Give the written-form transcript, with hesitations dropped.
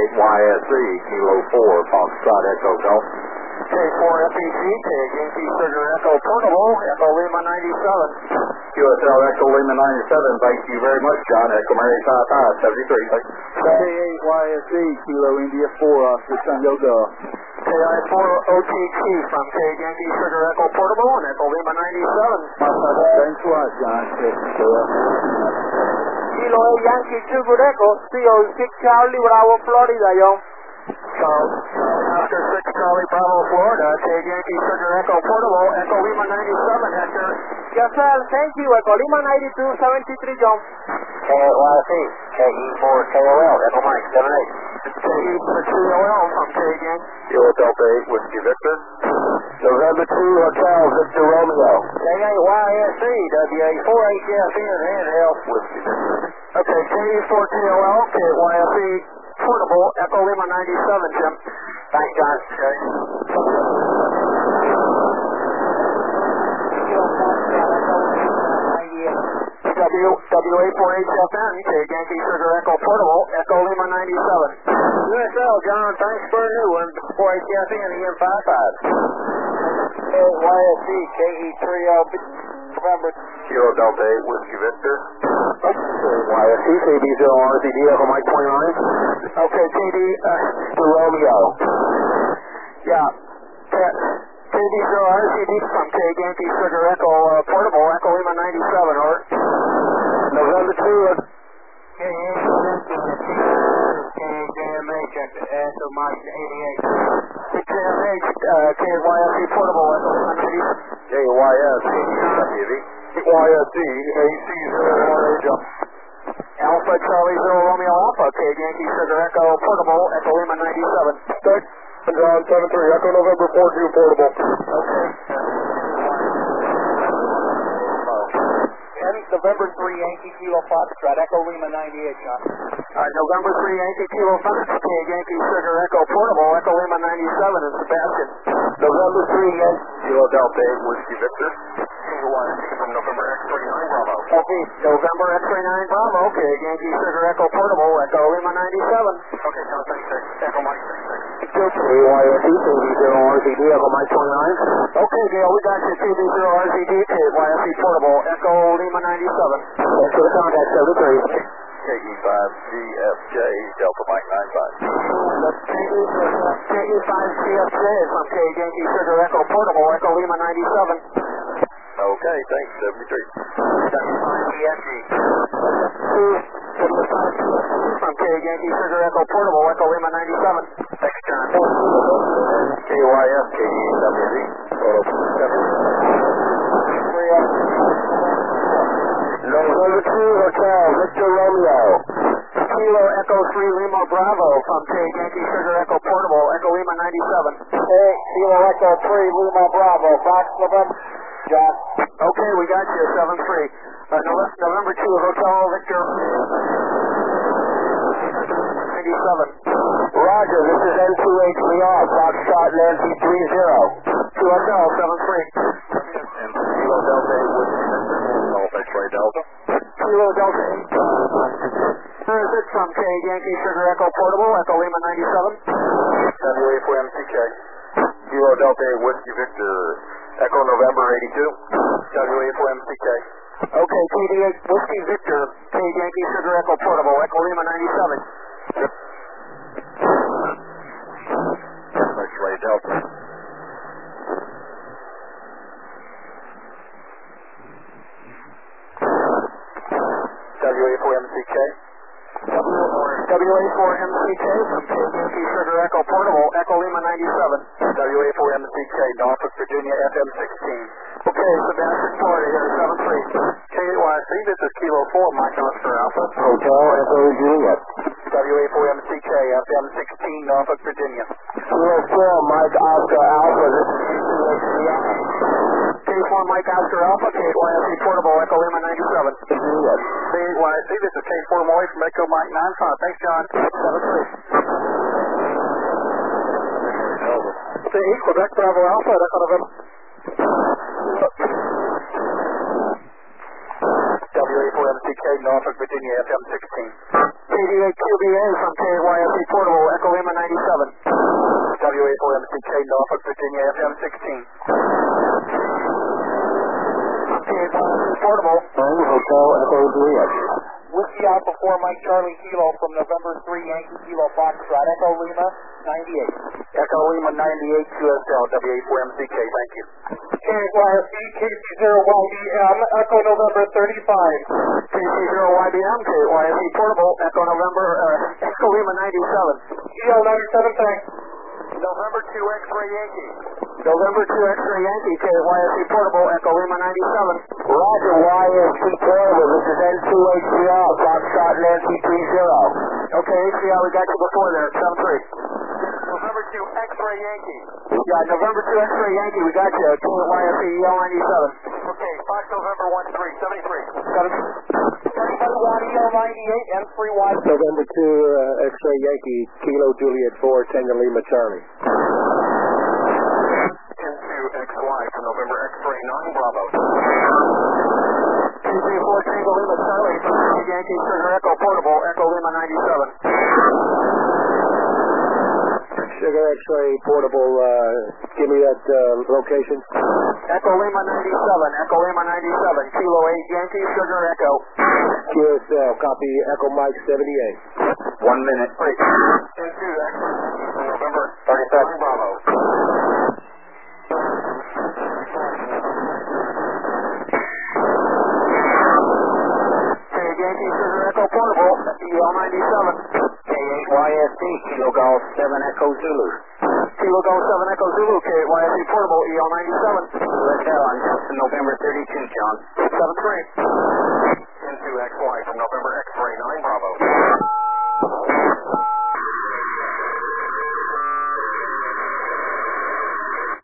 YSE, Kilo 4, Foxtrot Echo Delta. K4FEC, Yankee Sugar Echo Portable, Echo Lima 97. QSL Echo Lima 97, thank you very much, John. Echo Mary 5573. K8YSE, Kilo India 4, Oscar Tango Golf. KI4OTT from K Yankee Sugar Echo Portable and Echo Lima 97. Thanks a lot, John. Kilo 8 Yankee Sugar Echo, CO6 Charlie Bravo, Florida, John. Charles, after 6 Charlie Bravo, Florida, K Yankee Sugar Echo Portable, Echo Lima 97, Hector. Yes, sir, thank you. Echo Lima 92, 73, John. KYC, KE4KOL, Echo Mike 78. KE4KOL from K Yankee. Kilo Delta 8, Whiskey Victor. November 2, Hotel Victor Romeo. K8YSE, WA4HFN, handheld. Whiskey Victor. Okay, KE4KOL, KYSE, Portable, Echo Lima 97, Jim. Thanks, John. WA4HFN, K Yankee Sugar Echo Portable, Echo Lima 97. USL, John, thanks for a new one. 4HFN, EM55. YSE, KE3LB, November. Kilo Delta 8, Whiskey Victor. YSE, KB0RCD, Echo Mike 29. Okay, KD, Romeo. Yeah. KB0RCD from K Yankee Sugar Echo Portable, Echo Lima 97, or November 2. KJMH, Echo Mike 88. KJMH, KYSE Portable, Echo Lima 97. KYS, WV. YSE, AC0RH. Alpha Charlie Zero Romeo Alpha, K Yankee Sugar Echo Portable, Echo Lima 97. Thanks. John 73, Echo November 42 Portable. Okay. November 3, Yankee Kilo Foxtrot, Echo Lima 98, John. November 3, Yankee Kilo Foxtrot, Yankee Sugar Echo Portable, Echo Lima 97 in Sebastian. November 3, Yankee Kilo Delta 8, Whiskey Victor. From November X39 Bravo. Okay, November X39 Bravo, okay, Yankee Sugar Echo Portable, Echo Lima 97. Okay, John 36, Echo Mike 36. KYSE, KB0RCD, Echo Mike 29. Okay, Gail, we got you, KB0RCD, KYSE Portable, Echo Lima 97. Thanks for the contact, 73. KE5GFJ, Delta Mike 95. KE5GFJ from K Yankee Sugar Echo Portable, Echo Lima 97. Okay, thanks, 73. WE5GFG. From K Yankee Sugar Echo Portable, Echo Lima 97. Thanks, John. KYS, KEWZ. November 2, Hotel Victor Romeo. Kilo Echo 3 Lima Bravo from K Yankee Sugar Echo Portable, Echo Lima 97. Hey, Kilo Echo 3 Lima Bravo, Fox November, John. Okay, we got you, 7-3. November 2, Hotel Victor 97. Roger, this is N2HVR, Foxtrot Nancy 30. QSL 7-3. And Kilo Delta 8, Whiskey Victor. X-Ray Delta. Kilo Delta 8. Where is it from K Yankee Sugar Echo Portable, Echo Lima 97. WA4MCK. Kilo Delta 8, Whiskey Victor. Echo November 82. WA4MCK. Okay, KD8 Whiskey Victor, K Yankee Sugar Echo Portable, Echo Lima 97. X-Ray Delta. WA4MCK. WA4MCK from K Yankee Sugar Echo Portable, Echo Lima 97. WA4MCK, Norfolk, Virginia, FM 16. Okay, Sebastian, Florida, here, 7-3. KYC, this is Kilo 4, Mike Oscar Alpha. Hotel Echo Juliet. WA4MCK, FM 16, Norfolk, Virginia. Kilo 4, Mike Oscar Alpha, this is K2HCI. K4 Mike Oscar Alpha, KYC Portable, Echo Lima 97. Juliet. KYC, this is K4 Moy from Echo Mike 95. Thanks, John. 7-3. Quebec Bravo Alpha, Echo November. WA4MCK, Norfolk, Virginia, FM 16. KD8QBA from KYSE Portable, Echo Lima 97. WA4MCK, Norfolk, Virginia, FM 16. KYSE Portable. Hotel Echo Juliet. Whiskey Alpha 4, Mike Charlie Kilo from November 3, Yankee Kilo Foxtrot, Echo Lima 98. Echo Lima 98, QSL, WA4MCK, thank you. KYSE, KC0YBM, Echo November 35. KC0YBM, KYSE Portable, Echo Echo Lima 97. EL 97, thanks. November 2, X-Ray Yankee. November 2 X-Ray Yankee, KYSE Portable, Echo Lima 97. Roger, YSC Portable, this is N2HCR, Foxtrot Nancy 30. Okay, HCR, we got you before there, 7-3. November 2, X-Ray Yankee. Yeah, November 2 X-Ray Yankee, we got you, KYSE EL 97. Okay, Fox November 1-3, 73. 7. Everybody want EL 98, M3Y. November 2, X-Ray Yankee, Kilo Juliet 4, Tango Lima Charlie. Into XY from November X-Ray 9, Bravo. TC4 Tango Lima Charlie, Yankee Sugar Echo Portable, Echo Lima 97. Sugar X-Ray Portable, give me that location. Echo Lima 97, Echo Lima 97, Kilo 8 Yankee Sugar Echo. QSL, copy Echo Mike 78. 1 minute. Wait. Into X-Ray from November 37, Bravo. Yankee Sugar Echo Portable, EL 97. K8YSC, Kilo Golf 7 Echo Zulu. Kilo Golf 7 Echo Zulu, KYSE Portable, EL 97. QSL on November 32, John. 7-3. Into XY from November